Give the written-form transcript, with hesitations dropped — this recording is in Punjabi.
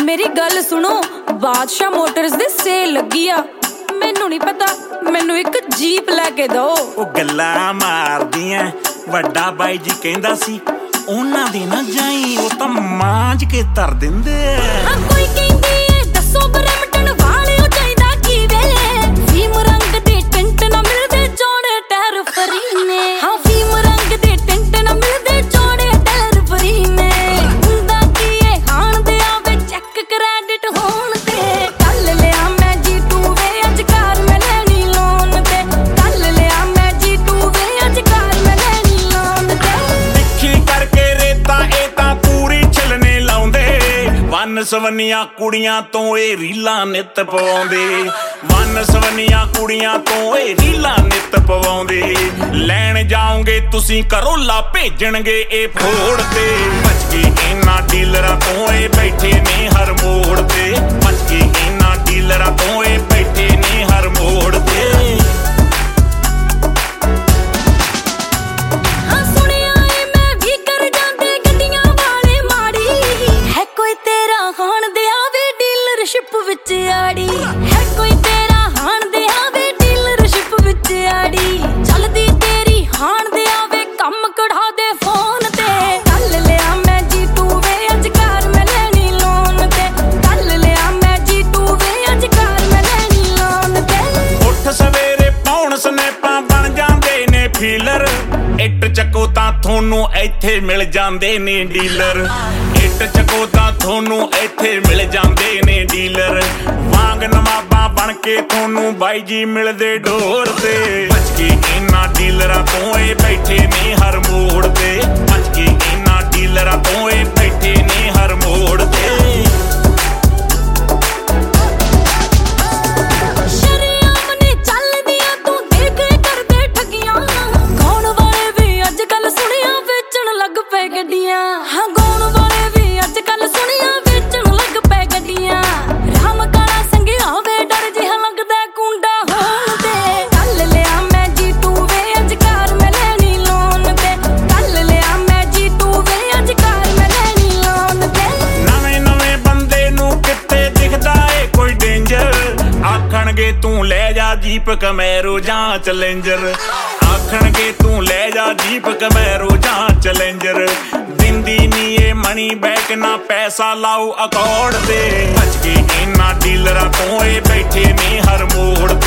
मेरी गल सुनो, बादशाह मोटर्स दे सेल लगी आ। मैनू नहीं पता, मैनू एक जीप लैके दो। ओ गल्लां मारदियां, वड्डा बाई जी कहंदा सी ਉਹਨਾਂ ਦੀ ਨਾ ਜਾਈ, ਉਹ ਤਾਂ ਮਾਂਜ ਕੇ ਧਰ ਦਿੰਦੇ। ਹਾਂ ਕੋਈ ਕਹਿੰਦੀ ਏ ਦੱਸੋ ਬਰਮਟਨ ਵਾਲਿਓ ਚਾਹੀਦਾ ਕੀ ਵੇ, ਫੀਮ ਰੰਗ ਦੇ ਟਿੰਟ ਨਾ ਮਿਲਦੇ ਚੌੜੇ ਟਾਇਰ ਫਰੀ ਨੇ। ਹਾਂ ਫੀਮ ਰੰਗ ਦੇ ਟਿੰਟ ਨਾ ਮਿਲਦੇ ਚੌੜੇ ਟਾਇਰ ਫਰੀ ਨੇ। ਹੁੰਦਾ ਕੀ ਏ ਖਾਣ ਦੇ ਆਵੇ ਚੈੱਕ ਕ੍ਰੈਡਿਟ ਹੋਣ ਤੇ। ਕੱਲ ਲਿਆ ਮੈਂ G2 ਵੇ ਅੱਜ ਕਾਰ ਮੈਂ ਲੈਣੀ ਲੋਨ ਤੇ। ਕੱਲ ਲਿਆ ਮੈਂ G2 ਵੇ ਅੱਜ ਕਾਰ ਮੈਂ ਲੈਣੀ ਲੋਨ ਤੇ। ਤਿੱਖੀ ਕਰਕੇ ਰੇਤਾ ਇਹ ਤਾਂ ਪੂਰੀ ਛਿਲਨੇ ਲਾਉਂਦੇ। ਵੰਨ ਸਵੰਨੀਆਂ ਕੁੜੀਆਂ ਤੋਂ ਇਹ ਰੀਲਾਂ ਨਿੱਤ ਪਵਾਉਂਦੇ। ਵੰਨ ਸਵੰਨੀਆਂ ਕੁੜੀਆਂ ਤੋਂ ਇਹ ਰੀਲਾਂ ਨਿੱਤ ਪਵਾਉਂਦੇ। ਲੈਣ ਜਾਓਗੇ ਤੁਸੀਂ ਕਰੋਲਾ ਭੇਜਣਗੇ ਇਹ ਫੋੜ ਤੇ। ਬਚ ਕੇ ਇਹਨਾਂ ਡੀਲਰਾਂ ਤੋਂ ਇਹ ਬੈਠੇ ਨੇ ਹਰ ਮੋੜ ਤੇ। ਬਚ ਕੇ ਇਹਨਾਂ ਡੀਲਰਾਂ ਤੋਂ ਇਹ ਬੈਠੇ ਨੇ ਹਰ ਮੋੜ ਤੇ। ਹਾਂ ਸੁਣਿਆ ਏ ਮੈਂ ਵੀ ਕਰ ਜਾਂਦੇ ਗੱਡੀਆਂ ਵਾਲੇ ਮਾੜੀ। ਹੈ ਕੋਈ ਤੇਰਾ ਹਾਣ ਦੇ ਆਵੇ ਡੀਲਰਸ਼ਿਪ ਵਿੱਚ ਆੜੀ। ਹੈ ਕੋਈ ਤੇਰਾ ਹਾਣ ਦੇ ਆਵੇ ਡੀਲਰਸ਼ਿਪ ਵਿੱਚ ਆੜੀ। ਚੱਲਦੀ ਤੇਰੀ ਹਾਣ ਦੇ ਆਵੇ ਕੰਮ ਕਢਾ ਦੇ ਫੋਨ ਤੇ। ਕੱਲ ਲਿਆ ਮੈਂ G2 ਵੇ ਅੱਜ ਕਾਰ ਮੈਂ ਲੈਣੀ ਲੋਨ ਤੇ। ਕੱਲ ਲਿਆ ਮੈਂ G2 ਵੇ ਅੱਜ ਕਾਰ ਮੈਂ ਲੈਣੀ ਲੋਨ ਤੇ। ਉੱਠ ਸਵੇਰੇ ਪਾਉਣ ਸਨੈਪਾਂ ਬਣ ਜਾਂਦੇ ਨੇ ਫੀਲਰ। ਇੱਟ ਚੱਕੋ ਤਾਂ ਤੁਹਾਨੂੰ ਇੱਥੇ ਮਿਲ ਜਾਂਦੇ ਨੇ ਡੀਲਰ। ਇੱਟ ਚੱਕੋ ਤਾਂ ਤੁਹਾਨੂੰ ਇੱਥੇ ਮਿਲ ਜਾਂਦੇ ਨੇ ਡੀਲਰ। ਵਾਂਗ ਨਵਾਬਾਂ ਬਣ ਕੇ ਤੁਹਾਨੂੰ ਬਾਈ ਜੀ ਮਿਲਦੇ ਡੋਰ ਤੇ। ਬਚ ਕੇ ਇਹਨਾਂ ਡੀਲਰਾਂ ਤੋਂ ਇਹ ਬੈਠੇ ਨੇ ਹਰ ਮੋੜ ਤੇ। ਬਚ ਕੇ ਇਹਨਾਂ ਡੀਲਰਾਂ ਤੋਂ ਇਹ ਬੈਠੇ ਨੇ ਹਰ ਮੋੜ ਤੇ। ਸ਼ਰੇਆਮ ਨੇ ਚੱਲਦੀਆਂ ਤੂੰ ਦੇਖ ਕਰਦੇ ਠੱਗੀਆਂ। ਗਾਉਣ ਵਾਲੇ ਵੀ ਅੱਜ ਕੱਲ ਸੁਣੀਆਂ ਵੇਚਣ ਲੱਗ ਪਏ ਗੱਡੀਆਂ। ਹਾਂ ਗਾਉਣ ਵਾਲੇ ਵੀ ਅੱਜ ਕੱਲ ਸੁਣੀਆਂ ਵੇਚਣ ਲੱਗ ਪਏ ਗੱਡੀਆਂ। ਰਾਮ ਕਾਲਾ ਸੰਗਿਆ ਵੇ ਡਰ ਜਿਹਾ ਲੱਗਦਾ ਕੁੰਡਾ ਹੋਣ ਤੇ। ਕੱਲ ਲਿਆ ਮੈਂ G2 ਵੇ ਅੱਜ ਕਾਰ ਮੈਂ ਲੈਣੀ ਲੋਨ ਤੇ। ਕੱਲ ਲਿਆ ਮੈਂ G2 ਵੇ ਅੱਜ ਕਾਰ ਮੈਂ ਲੈਣੀ ਲੋਨ ਤੇ। ਨਵੇਂ ਨਵੇਂ ਬੰਦੇ ਨੂੰ ਕਿੱਥੇ ਦਿਖਦਾ ਏ ਕੋਈ ਡੇਂਜਰ। ਆਖਣਗੇ ਤੂੰ ਲੈ ਜਾ ਜੀਪ ਕਮੈਰੋ ਜਾਂ ਚੈਲੰਜਰ। ਆਖਣਗੇ ਤੂੰ ਲੈ ਜਾ ਜੀਪ ਕਮੈਰੋ ਜਾਂ ਚੈਲੰਜਰ। ਦਿੰਦੀ ਨੀ ਇਹ ਮਨੀ ਬੈਕ ਨਾ ਪੈਸਾ ਲਾਓ ਅਕੌਰਡ ਤੇ। ਬਚ ਕੇ ਇਹਨਾਂ ਡੀਲਰਾਂ ਤੋਂ ਇਹ ਬੈਠੇ ਨੇ ਹਰ ਮੋੜ